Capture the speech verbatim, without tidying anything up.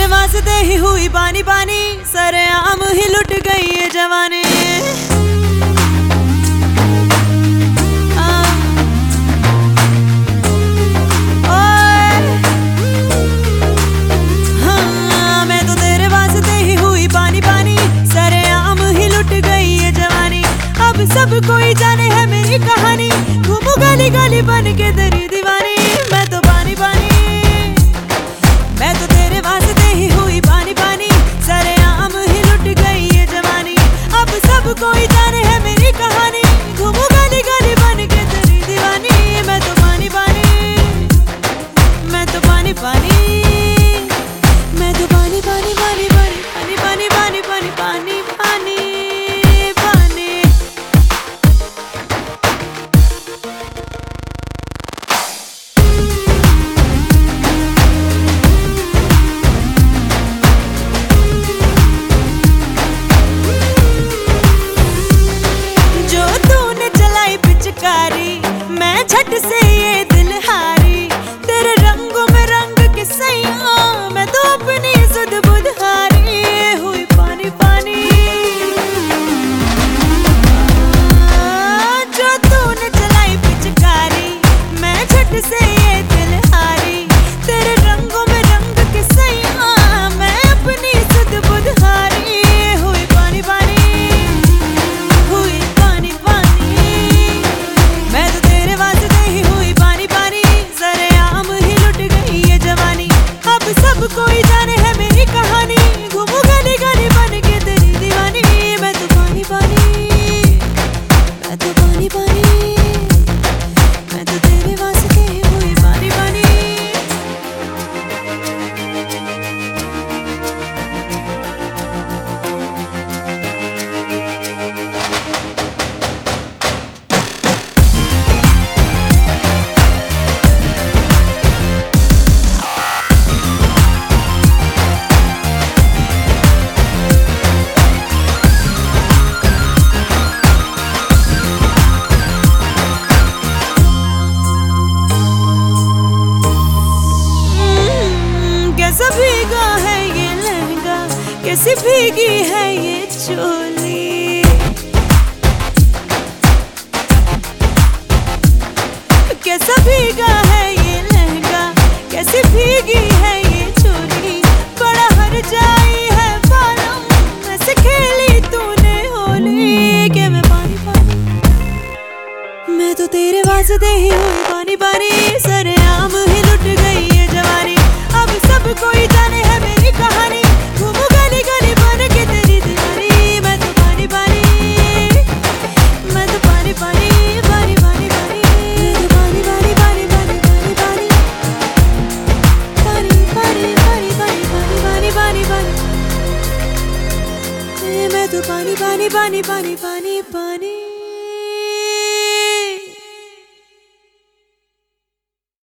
वास्ते ही हुई पानी पानी, सरेआम ही लुट गई ये जवानी। हाँ, मैं तो तेरे वास्ते ही हुई पानी पानी, सरेआम ही लुट गई ये जवानी। अब सब कोई जाने है मेरी कहानी, घूमू गली गली बन के तेरी दीवानी। मैं तो पानी पानी, मैं तो तेरे वास्ते ही हुई पानी पानी, सरेआम ही लुट गई ये जवानी। अब सब कोई जाने है मेरी कहानी, घूमू गली गली बन के तेरी दीवानी। मैं तो पानी पानी, मैं तो पानी पानी, मैं तो पानी पानी पानी पानी पानी पानी पानी पानी पानी पानी। मैं झट से ये दिल हारी, तेरे रंगों में रंग के सैया, मैं तो अपनी सुध बुध हारी हुई पानी पानी। जो तूने चलाई पिचकारी, मैं झट से ये दिल हारी, तेरे रंगों में रंग के सैया, मैं अपनी सुध बुध हारी हुई पानी पानी, हुई पानी पानी। मैं तो तेरे वास्ते ही हुई पानी पानी, सरेआम ही लुट गई ये जवानी। अब सब कोई जाने है मेरी कहानी, घूमू गली गली बन के तेरी दीवानी। मैं तो पानी पानी, मैं तो पानी पानी, मैं तो तेरे वास्ते ही हुई पानी पानी। कैसा भीगा है ये लहंगा, कैसी भीगी है ये चोली। कैसा भीगा है ये लहंगा, कैसी भीगी है ये चोली। बड़ा हर जाई है बालों, ऐसे खेली तूने होली के मैं पानी पानी। मैं तो तेरे वास्ते ही हुई पानी पानी, सरेआम ही लुट गई ये जवानी। अब सब कोई जाने है मेरी कहानी, घूमू गली गली बन के तेरी दीवानी। मैं तो पानी पानी, मैं तो पानी पानी पानी पानी पानी, मैं तो पानी पानी पानी पानी पानी पानी पानी पानी पानी पानी पानी पानी, मैं तो पानी पानी पानी पानी पानी पानी।